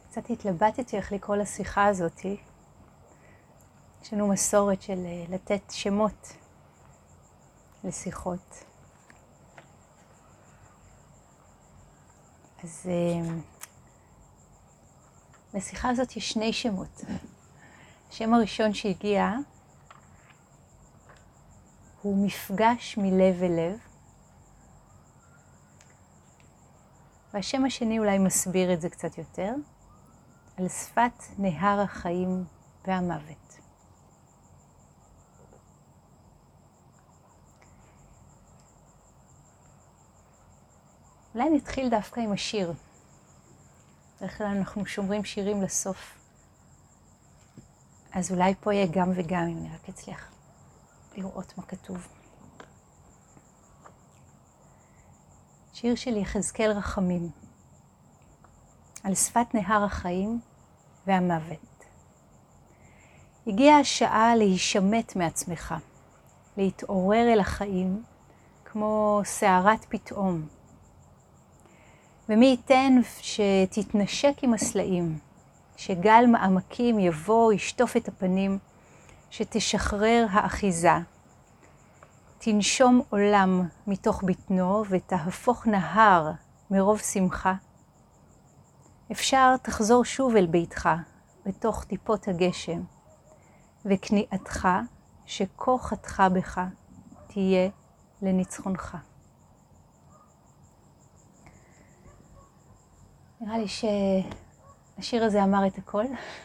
קצת התלבטתי איך לקרוא לשיחה הזאת. יש לנו מסורת של לתת שמות לשיחות. אז לשיחה הזאת יש שני שמות. השם הראשון שהגיע הוא מפגש מלב אל לב. והשם השני אולי מסביר את זה קצת יותר, על שפת נהר החיים והמוות. אולי נתחיל דווקא עם השיר. בדרך כלל אנחנו שומרים שירים לסוף. אז אולי פה יהיה גם וגם, אם אני רק אצליח לראות מה כתוב. שיר של יחזקאל רחמים, על שפת נהר החיים והמוות. הגיעה השעה להישמט מעצמך, להתעורר אל החיים כמו שערת פתאום. ומי ייתן שתתנשק עם הסלעים, שגל מעמקים יבוא, ישטוף את הפנים, שתשחרר האחיזה. תנשום עולם מתוך בטנו ותהפוך נהר מרוב שמחה. אפשר תחזור שוב אל ביתך בתוך טיפות הגשם, וכניעתך שכה חתכה בך תהיה לניצחונך. נראה לי שהשיר הזה אמר את הכל.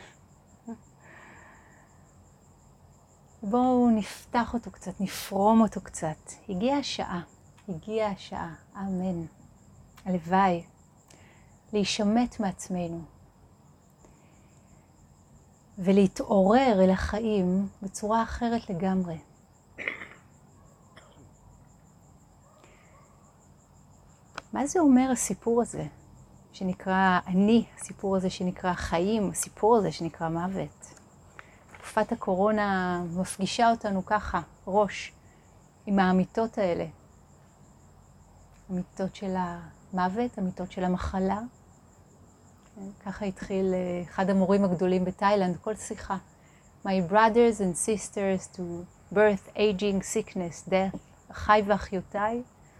בואו נפתח אותו קצת, נפרום אותו קצת. הגיעה השעה, אמן. הלוואי, להישמט מעצמנו. ולהתעורר אל החיים בצורה אחרת לגמרי. מה זה אומר הסיפור הזה שנקרא אני, הסיפור הזה שנקרא חיים, הסיפור הזה שנקרא מוות? תקופת הקורונה מפגישה אותנו ככה, ראש, עם האמיתות האלה. אמיתות של המוות, אמיתות של המחלה. ככה התחיל אחד המורים הגדולים בתאילנד, כל שיחה. My brothers and sisters to birth, aging, sickness, death. אחי ואחיותיי.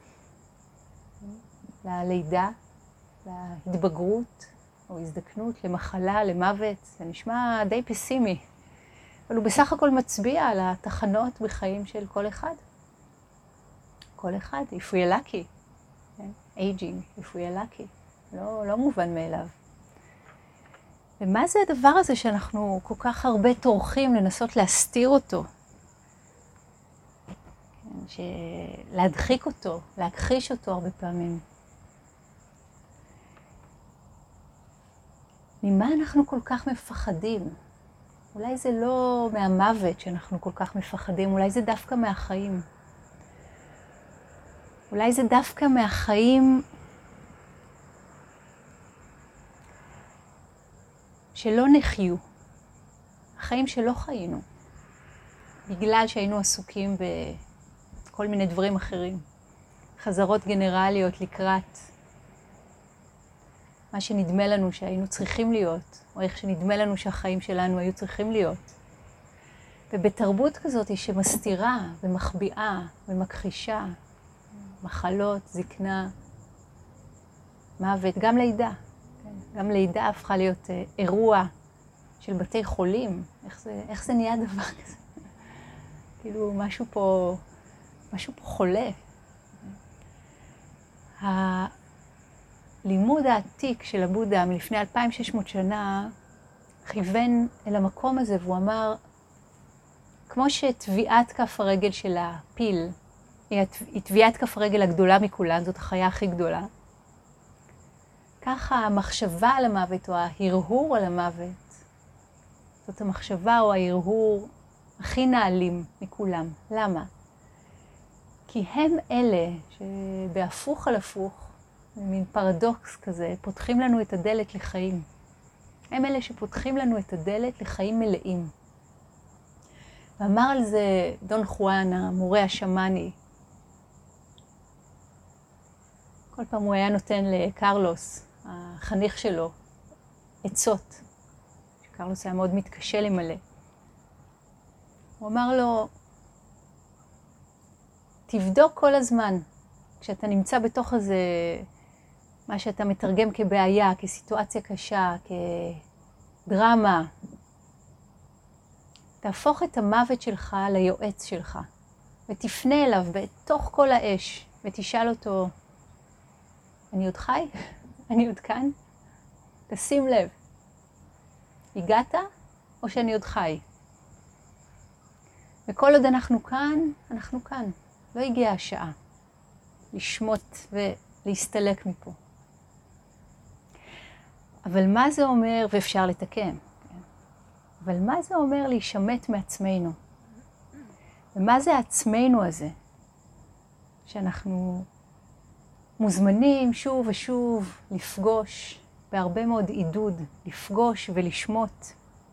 ללידה, להתבגרות או הזדקנות, למחלה, למוות. זה נשמע די פסימי. אבל הוא בסך הכל מצביע על התחנות בחיים של כל אחד. כל אחד, if we are lucky. aging, if we are lucky. לא מובן מאליו. ומה זה הדבר הזה שאנחנו כל כך הרבה טורחים לנסות להסתיר אותו? להדחיק אותו, להכחיש אותו הרבה פעמים. ממה אנחנו כל כך מפחדים? אולי זה לא מהמוות שאנחנו כל כך מפחדים, אולי זה דווקא מהחיים. אולי זה דווקא מהחיים שלא נחיו, החיים שלא חיינו, בגלל שהיינו עסוקים בכל מיני דברים אחרים, חזרות גנרליות לקראת מה שנדמה לנו שהיינו צריכים להיות, או איך שנדמה לנו שהחיים שלנו היו צריכים להיות. ובתרבות כזאת שמסתירה ומחביאה ומכחישה, מחלות, זקנה, מוות, גם לידה. גם לידה הפכה להיות אירוע של בתי חולים. איך זה נהיה דבר כזה? כאילו משהו פה חולה. הלימוד העתיק של הבודה מלפני 2600 שנה כיוון אל המקום הזה, והוא אמר, כמו שטביעת כף הרגל של הפיל, היא טביעת כף הרגל הגדולה מכולן, זאת החיה הכי גדולה. ככה המחשבה על המוות או ההרהור על המוות, זאת המחשבה או ההרהור הכי נעלים מכולם. למה? כי הם אלה שבהפוך על הפוך, במין פרדוקס כזה, פותחים לנו את הדלת לחיים. הם אלה שפותחים לנו את הדלת לחיים מלאים. ואמר על זה דון חואן, המורה השמאני. כל פעם הוא היה נותן לקרלוס, החניך שלו, עצות, שקרלוס היה מאוד מתקשה למלא. הוא אמר לו, תבדוק כל הזמן, כשאתה נמצא בתוך איזה, מה שאתה מתרגם כבעיה, כסיטואציה קשה, כדרמה, תהפוך את המוות שלך ליועץ שלך, ותפנה אליו בתוך כל האש, ותשאל אותו, אני עוד חי? אני עוד כאן? תשים לב, הגעת או שאני עוד חי? וכל עוד אנחנו כאן, אנחנו כאן. לא הגיעה השעה לשמוט ולהסתלק מפה. אבל מה זה אומר, ואפשר לתקן, אבל מה זה אומר להישמט מעצמנו? ומה זה עצמנו הזה? שאנחנו מוזמנים שוב ושוב לפגוש, בהרבה מאוד עידוד, לפגוש ולשמוט.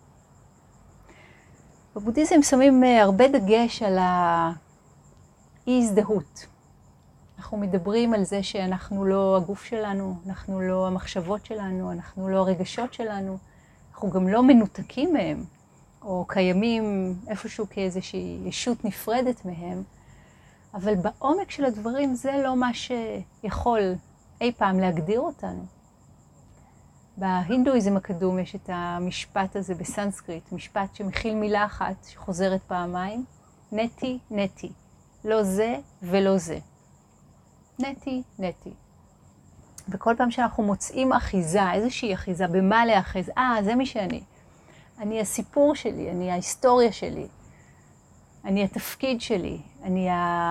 בבודהיזם שמים הרבה דגש על האי-הזדהות. אנחנו מדברים על זה שאנחנו לא הגוף שלנו, אנחנו לא המחשבות שלנו, אנחנו לא הרגשות שלנו, אנחנו גם לא מנותקים מהם, או קיימים איפשהו כאיזושהי ישות נפרדת מהם, אבל בעומק של הדברים זה לא מה שיכול אי פעם להגדיר אותנו. בהינדואיזם הקדום יש את המשפט הזה בסנסקריט, משפט שמכיל מילה אחת שחוזרת פעמיים, נטי, נטי, לא זה ולא זה. נטי, נטי. וכל פעם שאנחנו מוצאים אחיזה, איזושהי אחיזה, במה להאחז, זה מי שאני. אני הסיפור שלי, אני ההיסטוריה שלי, אני התפקיד שלי, אני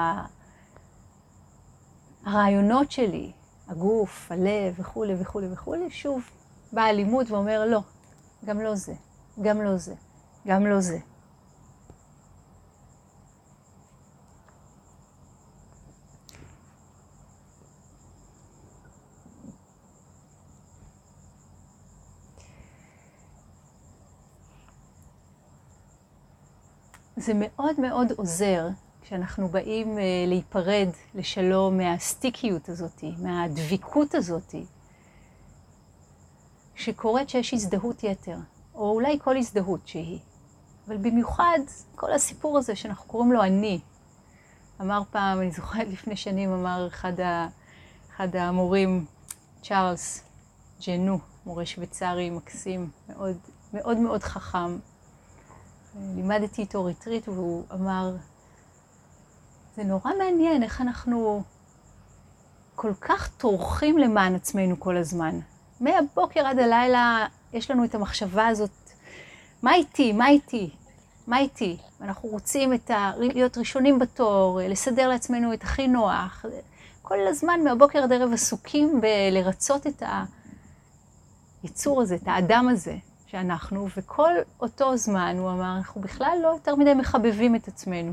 הרעיונות שלי, הגוף, הלב וכו' וכו' וכו', שוב בא הלימוד ואומר לא, גם לא זה, גם לא זה, גם לא זה. זה מאוד מאוד עוזר כשאנחנו באים להיפרד לשלום מהסטיקיות הזאת, מהדביקות הזאת, שקורית שיש הזדהות יתר, או אולי כל הזדהות שהיא. אבל במיוחד כל הסיפור הזה שאנחנו קוראים לו אני. אמר פעם, אני זוכרת לפני שנים, אמר אחד המורים, צ'ארלס ג'נו, מורה שוויצרי מקסים, מאוד מאוד מאוד חכם. לימדתי איתו ריטריט והוא אמר, זה נורא מעניין איך אנחנו כל כך טורחים למען עצמנו כל הזמן. מהבוקר עד הלילה יש לנו את המחשבה הזאת, מה איתי, מה איתי, מה איתי? אנחנו רוצים להיות ראשונים בתור, לסדר לעצמנו את הכי נוח. כל הזמן מהבוקר עד ערב עסוקים בלרצות את היצור הזה, את האדם הזה. שאנחנו, וכל אותו זמן, הוא אמר, אנחנו בכלל לא יותר מדי מחבבים את עצמנו.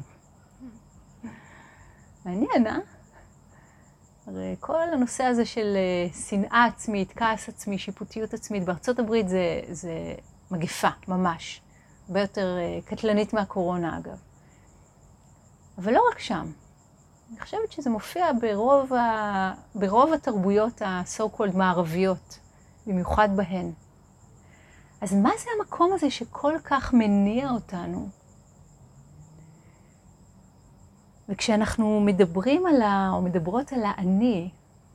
מעניין, הרי כל הנושא הזה של שנאה עצמית, כעס עצמי, שיפוטיות עצמית, בארצות הברית זה מגפה, ממש. הרבה יותר קטלנית מהקורונה, אגב. אבל לא רק שם. אני חושבת שזה מופיע ברוב התרבויות ה-so called מערביות, במיוחד בהן. אז מה זה המקום הזה שכל כך מניע אותנו? וכשאנחנו מדברים או מדברות על האני,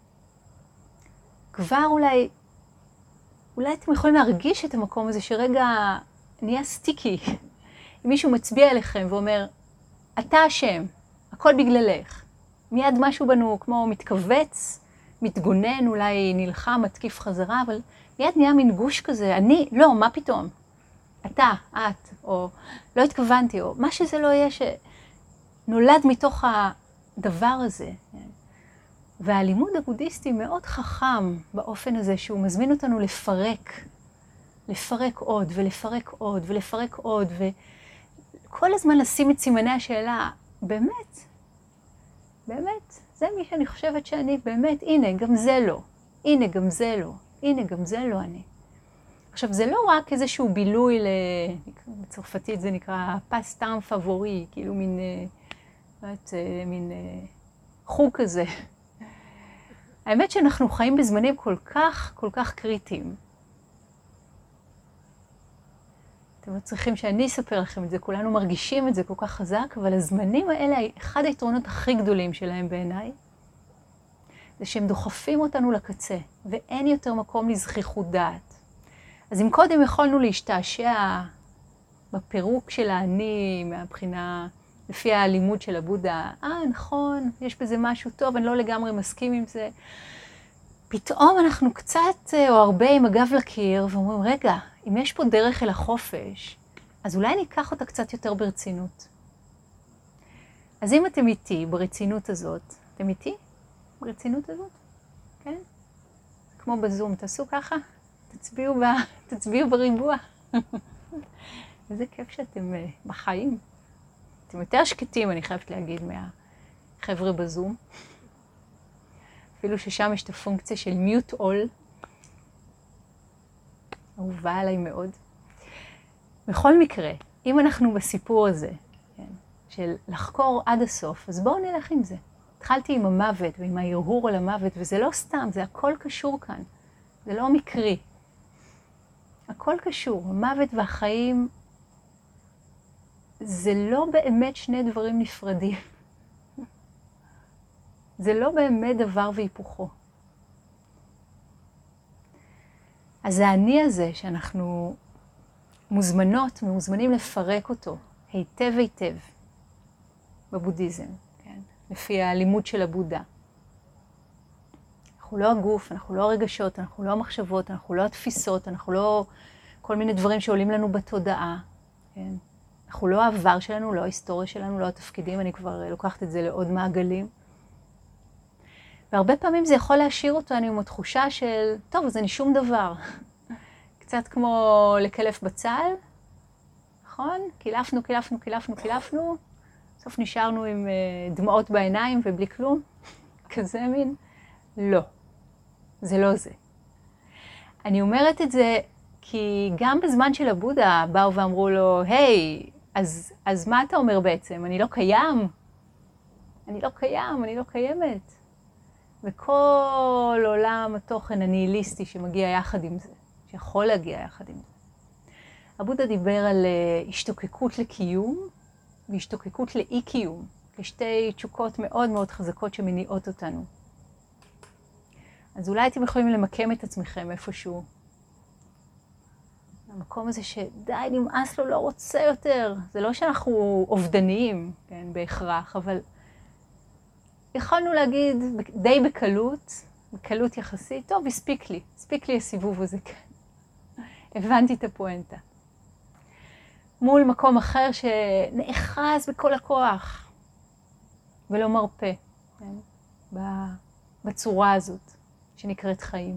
כבר אולי אתם יכולים להרגיש את המקום הזה שרגע נהיה סטיקי. אם מישהו מצביע אליכם ואומר, אתה אשם, הכל בגללך. מיד משהו בנו כמו מתכווץ, מתגונן, אולי נלחם, מתקיף חזרה, אבל מיד נהיה מין גוש כזה, אני, לא, מה פתאום? אתה, את, או לא התכוונתי, או מה שזה לא יהיה שנולד מתוך הדבר הזה. והלימוד הבודהיסטי מאוד חכם באופן הזה שהוא מזמין אותנו לפרק עוד ולפרק עוד ולפרק עוד, וכל הזמן לשים את סימני השאלה, באמת, זה מי שאני חושבת שאני, באמת, הנה, גם זה לא, הנה, גם זה לא. הנה, גם זה לא אני. עכשיו, זה לא רק איזשהו בילוי, בצרפתית זה נקרא פס טעם פבורי, כאילו מין חוג כזה. האמת שאנחנו חיים בזמנים כל כך קריטיים. אתם לא צריכים שאני אספר לכם את זה, כולנו מרגישים את זה כל כך חזק, אבל הזמנים האלה, אחד היתרונות הכי גדולים שלהם בעיניי, זה שהם דוחפים אותנו לקצה, ואין יותר מקום לזכיחות דעת. אז אם קודם יכולנו להשתעשע בפירוק של האני, מהבחינה, לפי הלימוד של הבודה, נכון, יש בזה משהו טוב, אני לא לגמרי מסכים עם זה. פתאום אנחנו קצת או הרבה עם הגב לקיר, ואומרים, רגע, אם יש פה דרך אל החופש, אז אולי ניקח אותה קצת יותר ברצינות. אז אם אתם איתי ברצינות הזאת, אתם איתי ברצינות הזאת? כן? כמו בזום, תעשו ככה, תצביעו בריבוע. איזה כיף שאתם בחיים. אתם יותר שקטים, אני חייבת להגיד, מהחבר'ה בזום. אפילו ששם יש את הפונקציה של mute all. אהובה עליי מאוד. בכל מקרה, אם אנחנו בסיפור הזה, כן, של לחקור עד הסוף, אז בואו נלך עם זה. התחלתי עם המוות ועם ההרהור על המוות, וזה לא סתם, זה הכל קשור כאן. זה לא מקרי. הכל קשור. המוות והחיים זה לא באמת שני דברים נפרדים. זה לא באמת דבר והיפוכו. אז האני הזה שאנחנו מוזמנים לפרק אותו היטב היטב בבודהיזם, כן? לפי הלימוד של הבודה. אנחנו לא הגוף, אנחנו לא הרגשות, אנחנו לא המחשבות, אנחנו לא התפיסות, אנחנו לא כל מיני דברים שעולים לנו בתודעה, כן? אנחנו לא העבר שלנו, לא ההיסטוריה שלנו, לא התפקידים, אני כבר לוקחת את זה לעוד מעגלים. והרבה פעמים זה יכול להשאיר אותנו עם התחושה של, טוב, אז אני שום דבר. קצת כמו לקלף בצל, נכון? קילפנו, בסוף נשארנו עם דמעות בעיניים ובלי כלום. כזה מין? לא. זה לא זה. אני אומרת את זה כי גם בזמן של הבודה באו ואמרו לו, היי, אז מה אתה אומר בעצם? אני לא קיים? אני לא קיימת. וכל עולם התוכן הניהיליסטי שמגיע יחד עם זה, שיכול להגיע יחד עם זה. הבודה דיבר על השתוקקות לקיום והשתוקקות לאי-קיום, כשתי תשוקות מאוד מאוד חזקות שמניעות אותנו. אז אולי אתם יכולים למקם את עצמכם איפשהו. המקום הזה שדי נמאס לו, לא רוצה יותר. זה לא שאנחנו אובדניים, כן, בהכרח, אבל יכולנו להגיד די בקלות יחסית, טוב, הספיק לי הסיבוב הזה כאן. הבנתי את הפואנטה. מול מקום אחר שנאחז בכל הכוח ולא מרפא, כן? בצורה הזאת שנקראת חיים.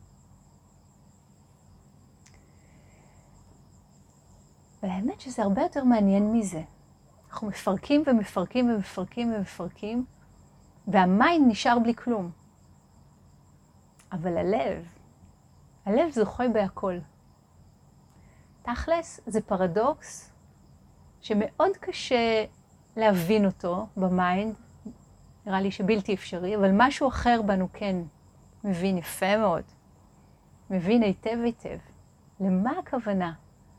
אבל האמת שזה הרבה יותר מעניין מזה. אנחנו מפרקים ומפרקים, והמיינד נשאר בלי כלום. אבל הלב זוכה בהכל. תכלס, זה פרדוקס שמאוד קשה להבין אותו במיינד, נראה לי שבלתי אפשרי, אבל משהו אחר בנו כן מבין יפה מאוד, מבין היטב. למה הכוונה?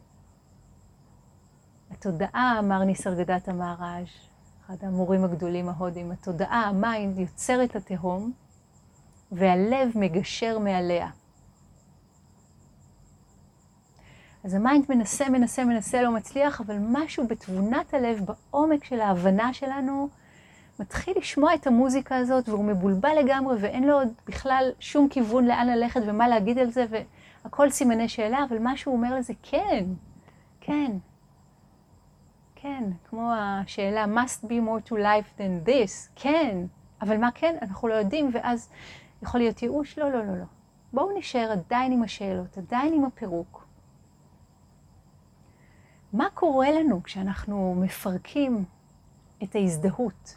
התודעה, אמר ניסרגדתה מהראז', אחד המורים הגדולים ההודים, התודעה, המיינד, יוצר את התהום, והלב מגשר מעליה. אז המיינד מנסה, לא מצליח, אבל משהו בתבונת הלב, בעומק של ההבנה שלנו, מתחיל לשמוע את המוזיקה הזאת, והוא מבולבל לגמרי, ואין לו בכלל שום כיוון לאן ללכת ומה להגיד על זה, והכל סימני שאלה, אבל מה שהוא אומר לזה, כן, כמו השאלה, must be more to life than this, כן, אבל מה כן? אנחנו לא יודעים, ואז יכול להיות ייאוש, לא. בואו נשאר עדיין עם השאלות, עדיין עם הפירוק. מה קורה לנו כשאנחנו מפרקים את ההזדהות,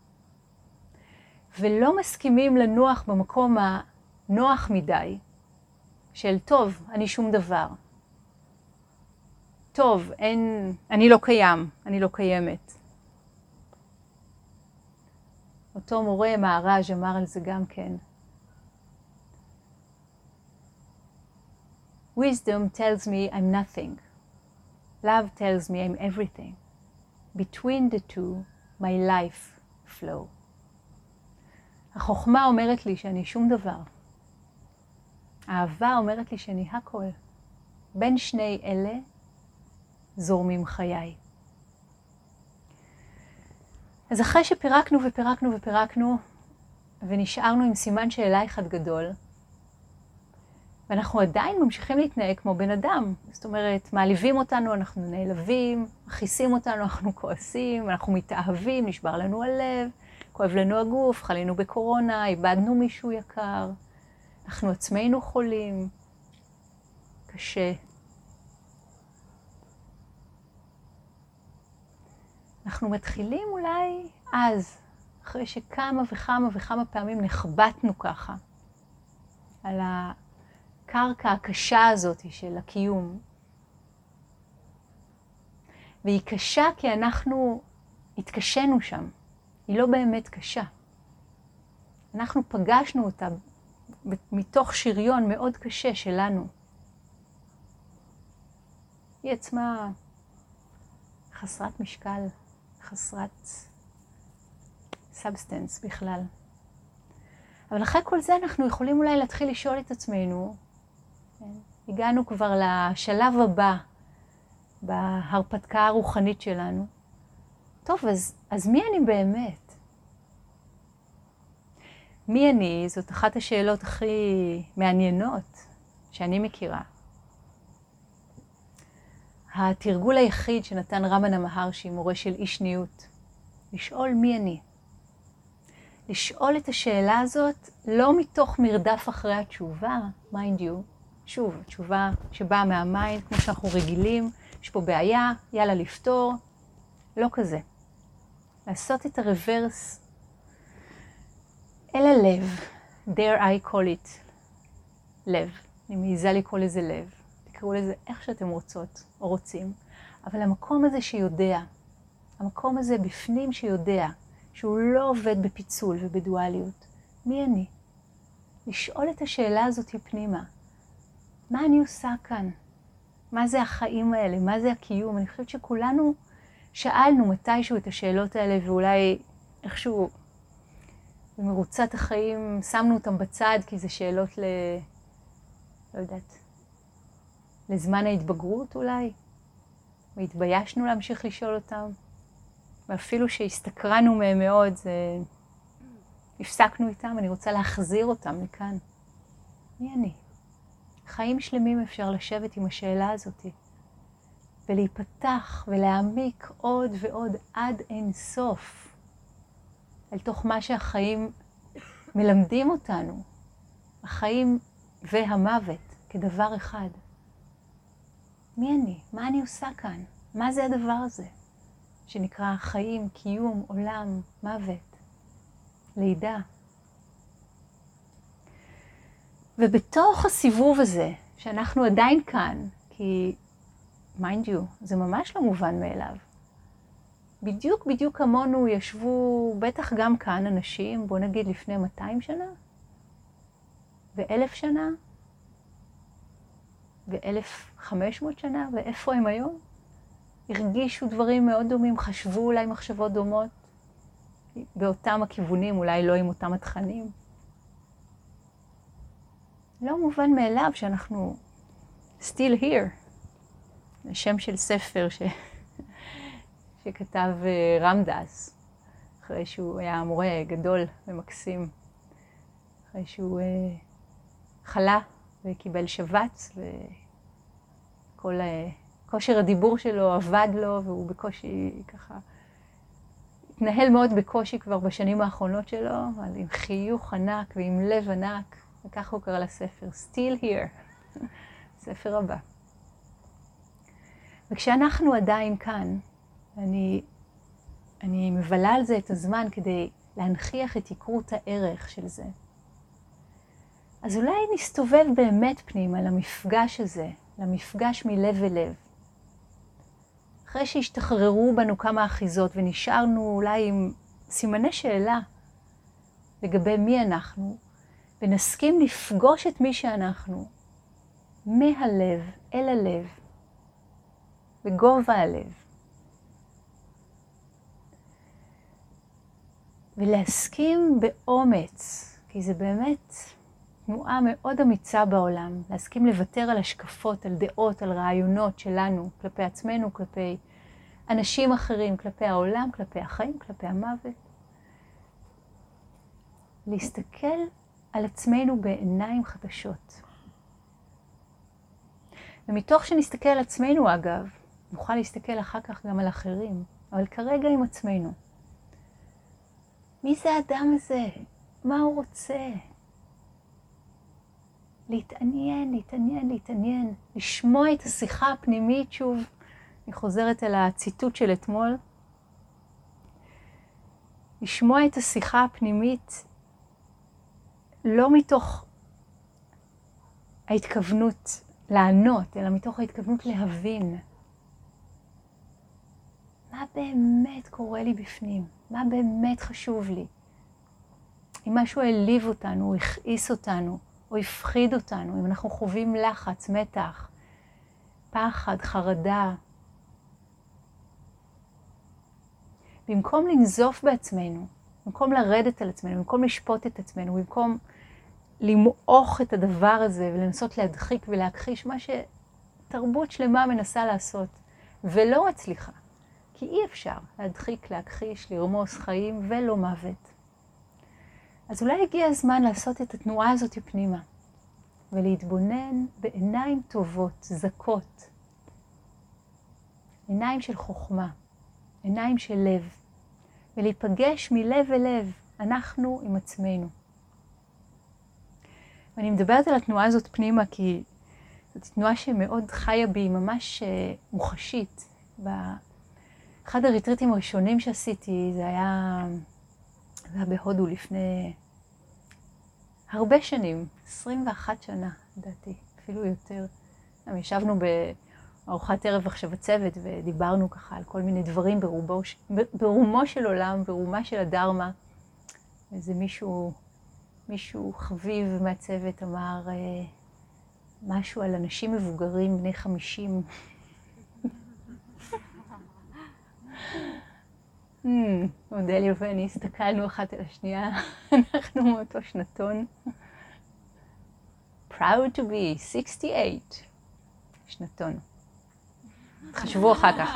ולא מסכימים לנוח במקום הנוח מדי, של טוב, אני שום דבר. טוב, אני לא קיים, אני לא קיימת. אותו מורה מהראז' אמר על זה גם כן. Wisdom tells me I'm nothing. Love tells me I'm everything. Between the two, my life flow. החוכמה אומרת לי שאני שום דבר. האהבה אומרת לי שאני הכל. בין שני אלה זורמים חיי. אז אחרי שפירקנו ופירקנו ופירקנו, ונשארנו עם סימן שאלה אחד גדול, ואנחנו עדיין ממשיכים להתנהג כמו בן אדם. זאת אומרת, מעליבים אותנו, אנחנו נעלבים, מכיסים אותנו, אנחנו כועסים, אנחנו מתאהבים, נשבר לנו הלב, כואב לנו הגוף, חלינו בקורונה, איבדנו מישהו יקר, אנחנו עצמנו חולים, קשה. אנחנו מתחילים אולי אז, אחרי שכמה וכמה וכמה פעמים נחבטנו ככה, על הקרקע הקשה הזאת של הקיום. והיא קשה כי אנחנו התקשנו שם. היא לא באמת קשה. אנחנו פגשנו אותה מתוך שריון מאוד קשה שלנו. היא עצמה חסרת משקל, חסרת סאבסטנס בכלל. אבל אחרי כל זה אנחנו יכולים אולי להתחיל לשאול את עצמנו, כן? הגענו כבר לשלב הבא בהרפתקה הרוחנית שלנו. טוב, אז מי אני באמת? מי אני? זאת אחת השאלות הכי מעניינות שאני מכירה. התרגול היחיד שנתן רמנה מהרשי, מורה של אישניות, לשאול מי אני. לשאול את השאלה הזאת לא מתוך מרדף אחרי התשובה, mind you. שוב, התשובה שבאה מהמיינד, כמו שאנחנו רגילים, יש פה בעיה, יאללה לפתור, לא כזה. לעשות את הרוורס אל הלב, dare I call it, לב. אני מעיזה לקרוא לזה לב. תקראו לזה איך שאתם רוצות או רוצים. אבל המקום הזה שיודע, המקום הזה בפנים שיודע, שהוא לא עובד בפיצול ובדואליות. מי אני? לשאול את השאלה הזאת פנימה. מה אני עושה כאן? מה זה החיים האלה? מה זה הקיום? אני חושבת שכולנו שאלנו מתישהו את השאלות האלה, ואולי איכשהו במרוצת החיים שמנו אותם בצד, כי זה שאלות לא יודעת, לזמן ההתבגרות אולי, והתביישנו להמשיך לשאול אותם, ואפילו שהסתקרנו מהם מאוד, הפסקנו איתם, אני רוצה להחזיר אותם לכאן. מי אני? חיים שלמים אפשר לשבת עם השאלה הזאת, ולהיפתח ולהעמיק עוד ועוד עד אין סוף, אל תוך מה שהחיים מלמדים אותנו, החיים והמוות כדבר אחד. מי אני? מה אני עושה כאן? מה זה הדבר הזה? שנקרא חיים, קיום, עולם, מוות, לידה. ובתוך הסיבוב הזה, שאנחנו עדיין כאן, כי, mind you, זה ממש לא מובן מאליו. בדיוק כמונו ישבו, בטח גם כאן אנשים, בוא נגיד לפני 200 שנה, ו1000 שנה, ו1500 שנה, ואיפה הם היום? הרגישו דברים מאוד דומים, חשבו אולי מחשבות דומות, באותם הכיוונים, אולי לא עם אותם התכנים. לא מובן מאליו שאנחנו still here. זה שם של ספר שכתב רמדאס, אחרי שהוא היה מורה גדול ומקסים, אחרי שהוא חלה וקיבל שבץ, וכל כושר הדיבור שלו עבד לו, והוא בקושי ככה, התנהל מאוד בקושי כבר בשנים האחרונות שלו, אבל עם חיוך ענק ועם לב ענק, וככה הוא קרא לספר, Still Here, ספר הבא. וכשאנחנו עדיין כאן, אני מבלה על זה את הזמן כדי להנכיח את עיקרות הערך של זה. אז אולי נסתובב באמת פנימה למפגש הזה, למפגש מלב ולב. אחרי שהשתחררו בנו כמה אחיזות ונשארנו אולי עם סימני שאלה לגבי מי אנחנו, ונסכים לפגוש את מי שאנחנו, מהלב אל הלב, בגובה הלב. ולהסכים באומץ, כי זה באמת תנועה מאוד אמיצה בעולם, להסכים לוותר על השקפות, על דעות, על רעיונות שלנו, כלפי עצמנו, כלפי אנשים אחרים, כלפי העולם, כלפי החיים, כלפי המוות. להסתכל על עצמנו בעיניים חדשות. ומתוך שנסתכל על עצמנו, אגב, נוכל להסתכל אחר כך גם על אחרים, אבל כרגע עם עצמנו. מי זה האדם הזה? מה הוא רוצה? להתעניין, להתעניין, להתעניין. לשמוע את השיחה הפנימית, שוב, אני חוזרת אל הציטוט של אתמול. לשמוע את השיחה הפנימית לא מתוך ההתכוונות לענות, אלא מתוך ההתכוונות להבין. מה באמת קורה לי בפנים? מה באמת חשוב לי? אם משהו העליב אותנו, או הכעיס אותנו, או הפחיד אותנו, אם אנחנו חווים לחץ, מתח, פחד, חרדה. במקום לנזוף בעצמנו, במקום לרדת על עצמנו, במקום לשפוט את עצמנו, במקום למעוך את הדבר הזה ולנסות להדחיק ולהכחיש מה שתרבות שלמה מנסה לעשות, ולא מצליחה. כי אי אפשר להדחיק, להכחיש, לרמוס חיים ולא מוות. אז אולי הגיע הזמן לעשות את התנועה הזאת פנימה, ולהתבונן בעיניים טובות, זכות. עיניים של חוכמה, עיניים של לב, ולהיפגש מלב אל לב, אנחנו עם עצמנו. ואני מדברת על התנועה הזאת פנימה, כי זאת תנועה שמאוד חיה בי, ממש מוחשית. באחד הריטריטים הראשונים שעשיתי, זה היה בהודו לפני הרבה שנים, 21 שנה, לדעתי, אפילו יותר. ישבנו בארוחת ערב עכשיו הצוות, ודיברנו ככה על כל מיני דברים ברומו של עולם, ברומה של הדרמה. איזה מישהו חביב מהצוות אמר משהו על אנשים מבוגרים בני 50. אודליה ואני הסתכלנו אחת על השנייה, אנחנו מאותו שנתון. Proud to be 68. שנתון. תחשבו אחר כך.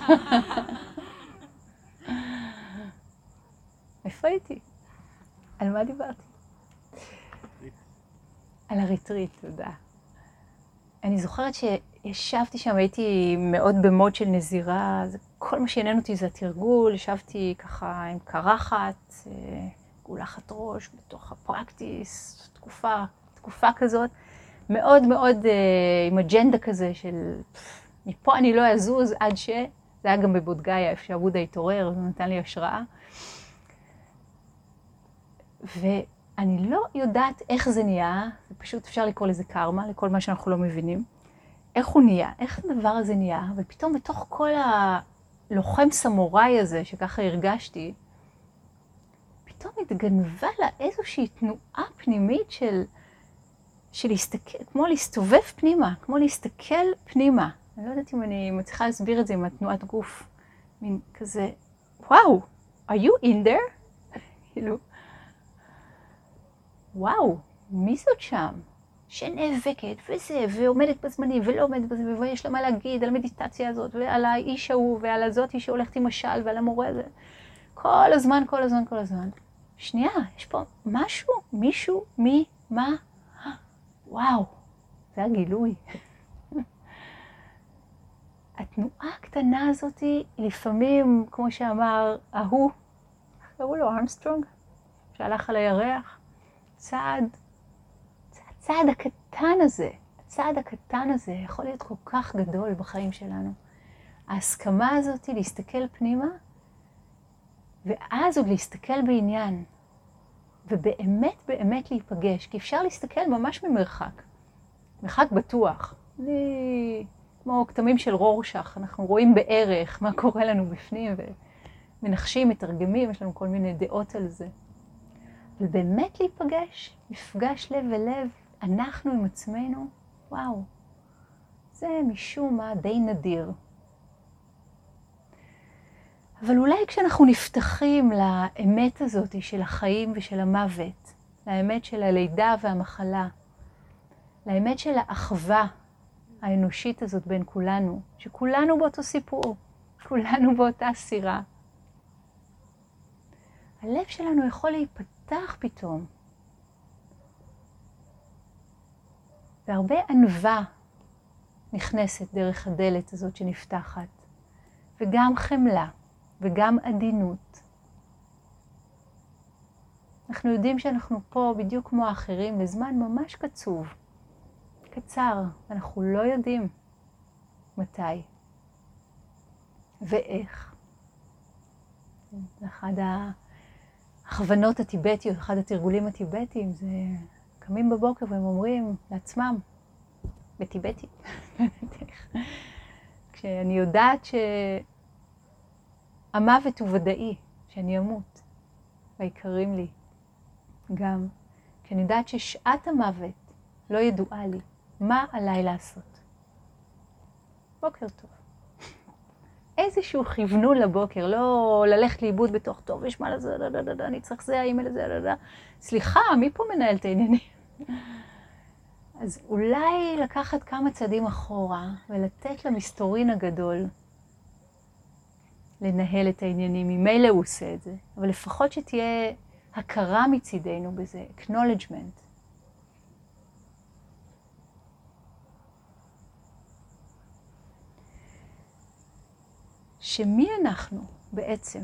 איפה הייתי? על מה דיברתי? על הריטריט, תודה. אני זוכרת שישבתי שם, הייתי מאוד במוד של נזירה, כל מה שעניין אותי זה התרגול, ישבתי ככה עם קרחת, גולחת ראש בתוך הפרקטיס, תקופה כזאת, מאוד מאוד עם אג'נדה כזה של מפה אני לא אזוז עד ש... זה היה גם בבודגאיה, איפה שעבודה התעורר, זה נתן לי השראה. ואני לא יודעת איך זה נהיה, זה פשוט אפשר לקרוא לזה קרמה, לכל מה שאנחנו לא מבינים. איך הוא נהיה, איך הדבר הזה נהיה, ופתאום בתוך כל הלוחם סמוראי הזה, שככה הרגשתי, פתאום התגנבה לה איזושהי תנועה פנימית של להסתכל, כמו להסתובב פנימה, כמו להסתכל פנימה. אני לא יודעת אם אני מצליחה להסביר את זה עם התנועת גוף. מין כזה, וואו, are you in there? כאילו, וואו, מי זאת שם? שנאבקת וזה, ועומדת בזמנים, ולא עומדת בזמנים, ויש לה מה להגיד על המדיטציה הזאת, ועל האיש ההוא, ועל הזאתי שהולכת עם משל, ועל המורה הזה. כל הזמן. שנייה, יש פה משהו, מישהו, מי, מה? וואו, זה הגילוי. התנועה הקטנה הזאת היא לפעמים, כמו שאמר ההוא, קראו לו ארמסטרונג, שהלך על הירח, הצעד הקטן הזה יכול להיות כל כך גדול בחיים שלנו. ההסכמה הזאת היא להסתכל פנימה, ואז עוד להסתכל בעניין, ובאמת להיפגש, כי אפשר להסתכל ממש ממרחק, מרחק בטוח. כמו כתמים של רורשך, אנחנו רואים בערך מה קורה לנו בפנים, ומנחשים, מתרגמים, יש לנו כל מיני דעות על זה. אבל באמת להיפגש, מפגש לב ולב, אנחנו עם עצמנו, וואו, זה משום מה די נדיר. אבל אולי כשאנחנו נפתחים לאמת הזאת של החיים ושל המוות, לאמת של הלידה והמחלה, לאמת של האחווה האנושית הזאת בין כולנו, שכולנו באותו סיפור, כולנו באותה סירה, הלב שלנו יכול להיפתח פתאום. והרבה ענווה נכנסת דרך הדלת הזאת שנפתחת, וגם חמלה, וגם עדינות. אנחנו יודעים שאנחנו פה בדיוק כמו האחרים לזמן ממש קצוב, קצר, אנחנו לא יודעים מתי ואיך. זה אחד ההכוונות הטיבטיות, אחד התרגולים הטיבטיים, זה קמים בבוקר והם אומרים לעצמם, בטיבטית, כשאני יודעת שהמוות הוא ודאי, שאני אמות, ויקרים לי גם, כשאני יודעת ששעת המוות לא ידועה לי, מה עליי לעשות? בוקר טוב. איזשהו כיוונון לבוקר, לא ללכת לאיבוד בתוך טוב, יש מה לזה, אני צריך זה, האמא לזה, סליחה, מי פה מנהל את העניינים? אז אולי לקחת כמה צעדים אחורה ולתת למסתורין הגדול לנהל את העניינים, ממילא הוא עושה את זה, אבל לפחות שתהיה הכרה מצידנו בזה, acknowledgement. שמי אנחנו בעצם?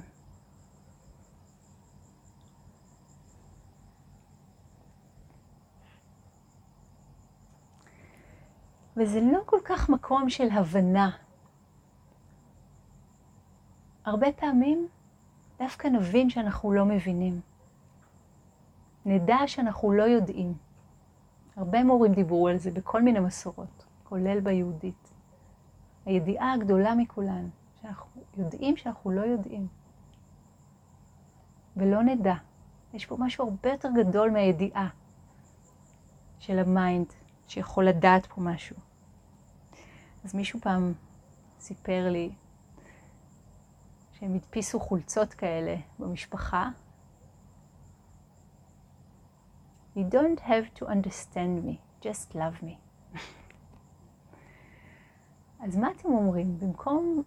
וזה לא כל כך מקום של הבנה. הרבה פעמים דווקא נבין שאנחנו לא מבינים. נדע שאנחנו לא יודעים. הרבה מורים דיברו על זה בכל מיני מסורות, כולל ביהודית. הידיעה הגדולה מכולן, שאנחנו יודעים שאנחנו לא יודעים. ולא נדע. יש פה משהו הרבה יותר גדול מהידיעה של המיינד, שיכול לדעת פה משהו. אז מישהו פעם סיפר לי שהם הדפיסו חולצות כאלה במשפחה. You don't have to understand me, just love me. אז מה אתם אומרים? במקום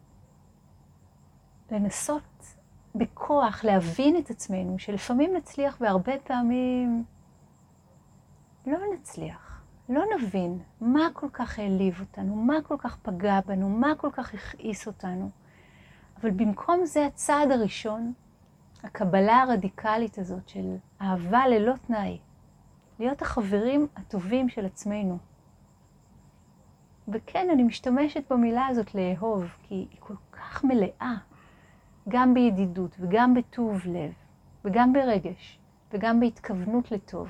לנסות בכוח להבין את עצמנו, שלפעמים נצליח והרבה פעמים לא נצליח, לא נבין מה כל כך העליב אותנו, מה כל כך פגע בנו, מה כל כך הכעיס אותנו. אבל במקום זה הצעד הראשון, הקבלה הרדיקלית הזאת של אהבה ללא תנאי, להיות החברים הטובים של עצמנו. וכן, אני משתמשת במילה הזאת לאהוב, כי היא כל כך מלאה, גם בידידות וגם בטוב לב, וגם ברגש, וגם בהתכוונות לטוב.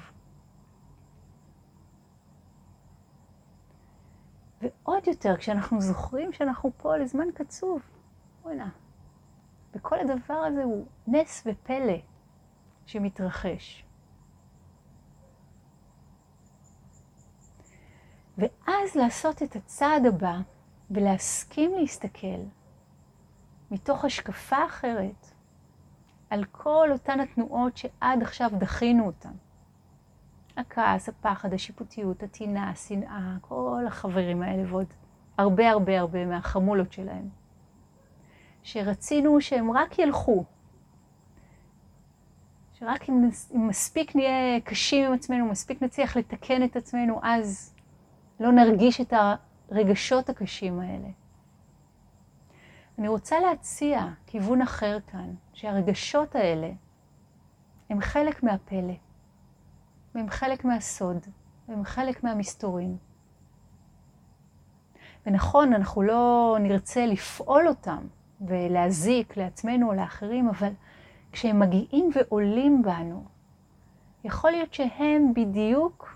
ועוד יותר, כשאנחנו זוכרים שאנחנו פה לזמן קצוב, וואלה, וכל הדבר הזה הוא נס ופלא שמתרחש. ואז לעשות את הצעד הבא ולהסכים להסתכל מתוך השקפה אחרת על כל אותן התנועות שעד עכשיו דחינו אותן. הכעס, הפחד, השיפוטיות, הטינה, השנאה, כל החברים האלה ועוד הרבה מהחמולות שלהם. שרצינו שהם רק ילכו. שרק אם מספיק נהיה קשים עם עצמנו, מספיק נצליח לתקן את עצמנו, אז לא נרגיש את הרגשות הקשים האלה. אני רוצה להציע כיוון אחר כאן, שהרגשות האלה הם חלק מהפלא, והם חלק מהסוד, והם חלק מהמסתורים. ונכון, אנחנו לא נרצה לפעול אותם ולהזיק לעצמנו או לאחרים, אבל כשהם מגיעים ועולים בנו, יכול להיות שהם בדיוק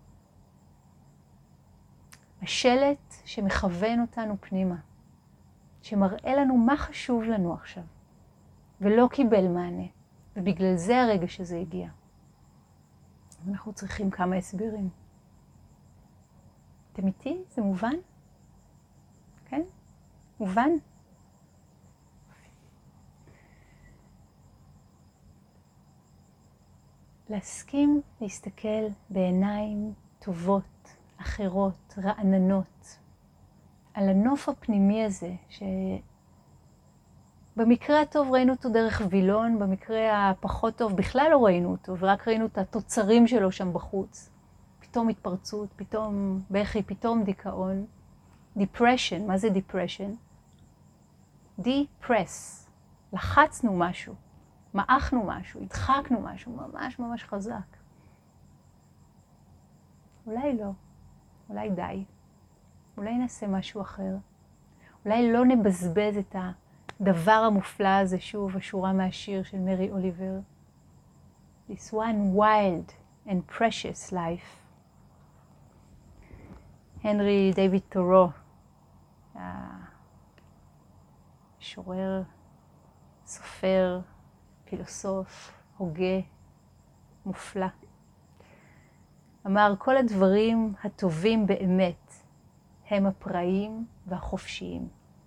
השלט שמכוון אותנו פנימה, שמראה לנו מה חשוב לנו עכשיו, ולא קיבל מענה, ובגלל זה הרגע שזה הגיע. אנחנו צריכים כמה הסברים. אתם איתי? זה מובן? כן? מובן? להסכים להסתכל בעיניים טובות, אחרות, רעננות, על הנוף הפנימי הזה, שבמקרה הטוב ראינו אותו דרך וילון, במקרה הפחות טוב בכלל לא ראינו אותו, ורק ראינו את התוצרים שלו שם בחוץ. פתאום התפרצות, פתאום בכי, פתאום דיכאון. depression, מה זה depression? depress, לחצנו משהו, מעכנו משהו, הדחקנו משהו ממש ממש חזק. אולי לא, אולי די, אולי נעשה משהו אחר, אולי לא נבזבז את הדבר המופלא הזה, שוב השורה מהשיר של מרי אוליבר. This one wild and precious life. הנרי דיוויד תורו, משורר, סופר, פילוסוף, הוגה, מופלא. אמר, כל הדברים הטובים באמת הם והחופשיים.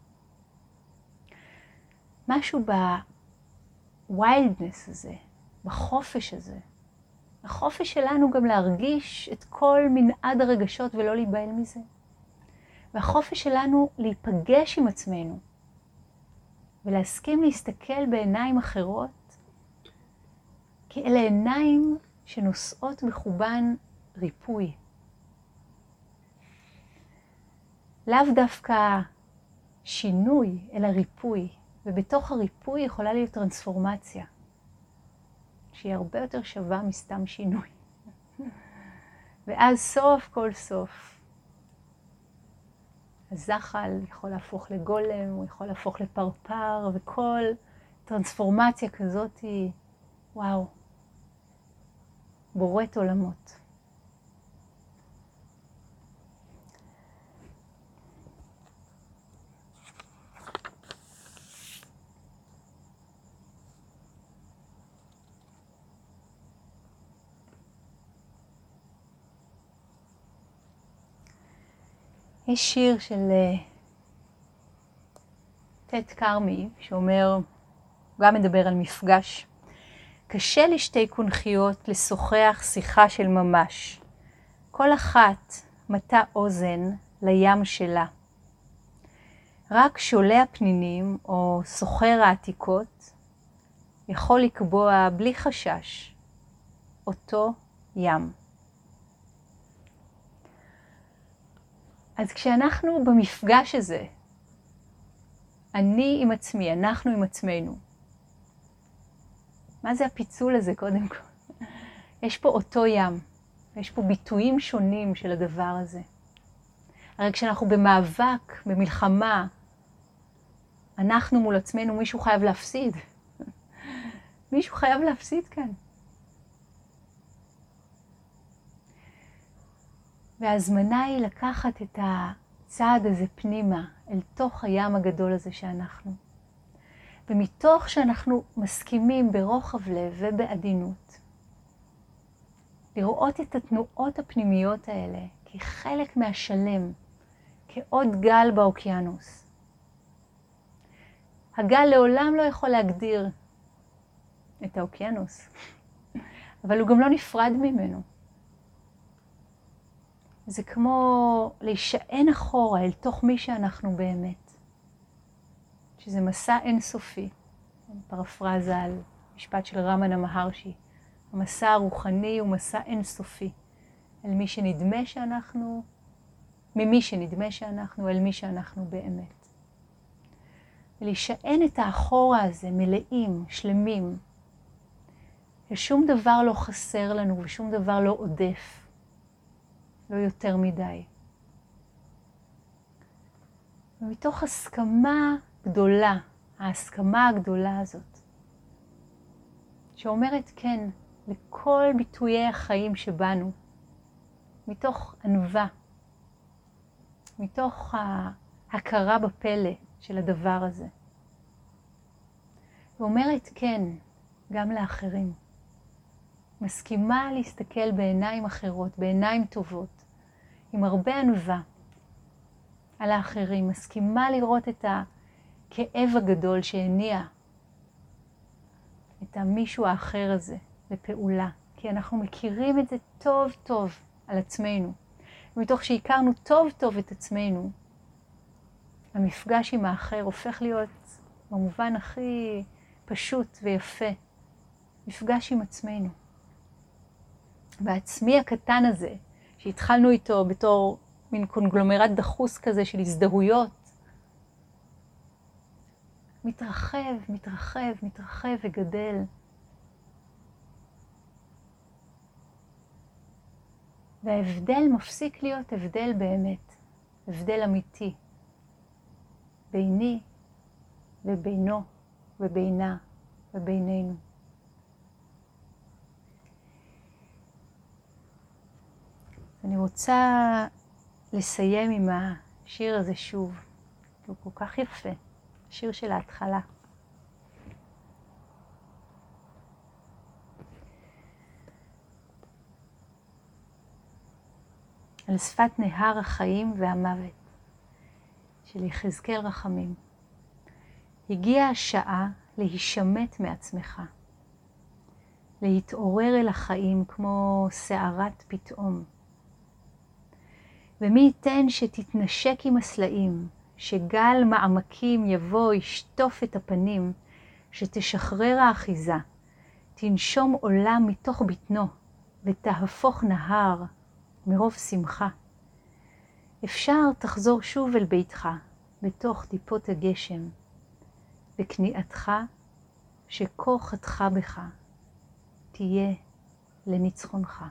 משהו בווילדנס הזה, בחופש הזה. החופש שלנו גם להרגיש את כל מנעד הרגשות ולא להיבהל מזה. והחופש שלנו להיפגש עם עצמנו ולהסכים להסתכל בעיניים אחרות, כי אלה עיניים שנושאות בחובן ריפוי. לאו דווקא שינוי, אלא ריפוי. ובתוך הריפוי יכולה להיות טרנספורמציה, שהיא הרבה יותר שווה מסתם שינוי. ואז סוף כל סוף, הזחל יכול להפוך לגולם, הוא יכול להפוך לפרפר, וכל טרנספורמציה כזאת היא, וואו, בוראת עולמות. יש שיר של טט קרמי שאומר, גם מדבר על מפגש. קשה לשתי קונכיות לשוחח שיחה של ממש. כל אחת מטה אוזן לים שלה. רק שולה הפנינים או סוחר העתיקות יכול לקבוע בלי חשש אותו ים. אז כשאנחנו במפגש הזה, אני עם עצמי, אנחנו עם עצמנו, מה זה הפיצול הזה קודם כל? יש פה אותו ים, יש פה ביטויים שונים של הדבר הזה. הרי כשאנחנו במאבק, במלחמה, אנחנו מול עצמנו, מישהו חייב להפסיד. מישהו חייב להפסיד כאן. וההזמנה היא לקחת את הצעד הזה פנימה, אל תוך הים הגדול הזה שאנחנו. ומתוך שאנחנו מסכימים ברוחב לב ובעדינות, לראות את התנועות הפנימיות האלה כחלק מהשלם, כעוד גל באוקיינוס. הגל לעולם לא יכול להגדיר את האוקיינוס, אבל הוא גם לא נפרד ממנו. זה כמו להישען אחורה אל תוך מי שאנחנו באמת. שזה מסע אינסופי. פרפרזה על משפט של רמנה מהרשי. המסע הרוחני הוא מסע אינסופי. אל מי שנדמה שאנחנו, ממי שנדמה שאנחנו, אל מי שאנחנו באמת. ולהישען את האחורה הזה מלאים, שלמים. ששום דבר לא חסר לנו ושום דבר לא עודף. לא יותר מדי. ומתוך הסכמה גדולה, ההסכמה הגדולה הזאת, שאומרת כן לכל ביטויי החיים שבנו, מתוך ענווה, מתוך ההכרה בפלא של הדבר הזה. ואומרת כן גם לאחרים. מסכימה להסתכל בעיניים אחרות, בעיניים טובות, עם הרבה ענווה על האחרים. מסכימה לראות את הכאב הגדול שהניע את המישהו האחר הזה לפעולה, כי אנחנו מכירים את זה טוב טוב על עצמנו. ומתוך שהכרנו טוב טוב את עצמנו, המפגש עם האחר הופך להיות במובן הכי פשוט ויפה, מפגש עם עצמנו. והעצמי הקטן הזה, שהתחלנו איתו בתור מין קונגלומרט דחוס כזה של הזדהויות, מתרחב, מתרחב, מתרחב וגדל. וההבדל מפסיק להיות הבדל באמת, הבדל אמיתי, ביני ובינו ובינה ובינינו. אני רוצה לסיים עם השיר הזה שוב, הוא כל כך יפה, שיר של ההתחלה. על שפת נהר החיים והמוות, של יחזקאל רחמים. הגיעה השעה להישמט מעצמך, להתעורר אל החיים כמו שערת פתאום. ומי ייתן שתתנשק עם הסלעים, שגל מעמקים יבוא ישטוף את הפנים, שתשחרר האחיזה, תנשום עולם מתוך בטנו, ותהפוך נהר מרוב שמחה. אפשר תחזור שוב אל ביתך, בתוך טיפות הגשם, וכניעתך שכה חתכה בך, תהיה לניצחונך.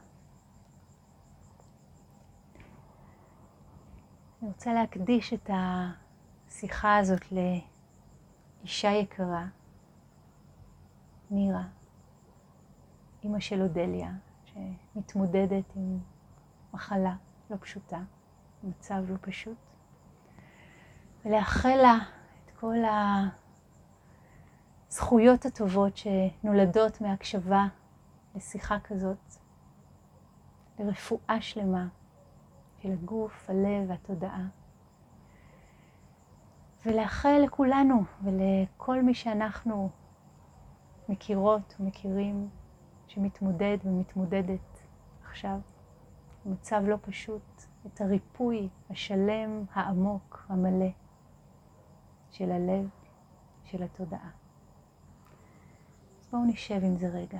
אני רוצה להקדיש את השיחה הזאת לאישה יקרה, נירה, אמא של אודליה, שמתמודדת עם מחלה לא פשוטה, מצב לא פשוט, ולאחל לה את כל הזכויות הטובות שנולדות מהקשבה לשיחה כזאת, לרפואה שלמה של הגוף, הלב והתודעה. ולאחל לכולנו ולכל מי שאנחנו מכירות ומכירים שמתמודד ומתמודדת עכשיו במצב לא פשוט, את הריפוי השלם, העמוק, המלא של הלב, של התודעה. אז בואו נשב עם זה רגע,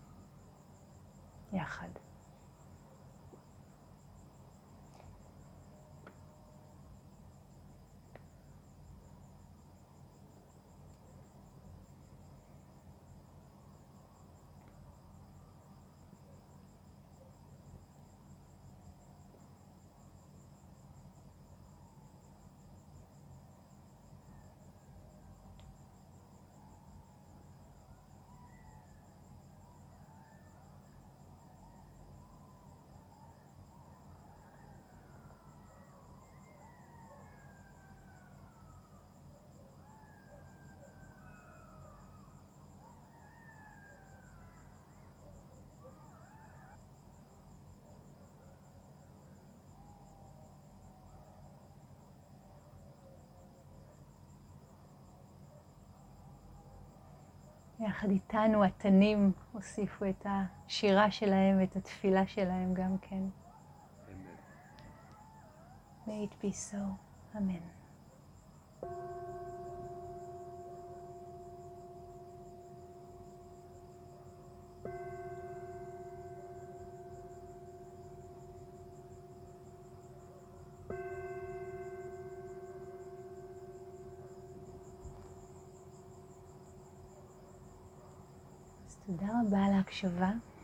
יחד. יחד איתנו התנים הוסיפו את השירה שלהם ואת התפילה שלהם גם כן. May it be so. אמן. תודה רבה על ההקשבה.